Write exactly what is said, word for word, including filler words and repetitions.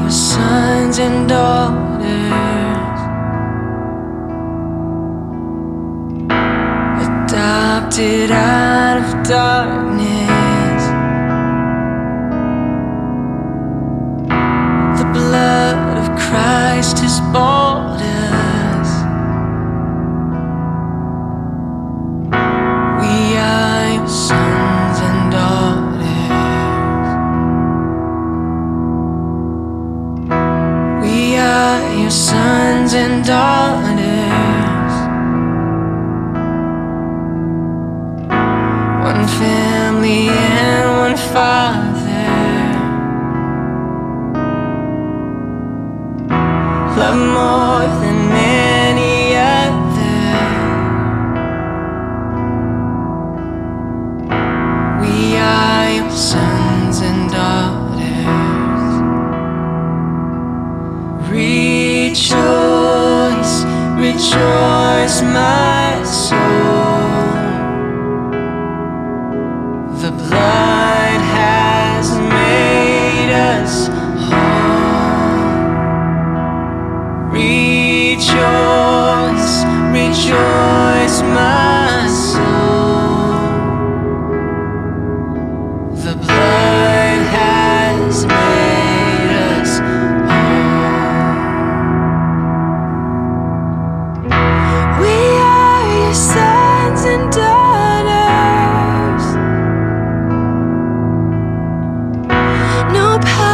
your sons and daughters, adopted out of darkness. The blood of Christ has bought us. We are your sons and daughters. We are your sons and daughters. One family and one Father. Love more than any other. We are your sons and daughters. Rejoice, rejoice, my soul. The blood has made us whole. Rejoice, rejoice, my soul. The blood has made us whole. We are your sons and daughters. No power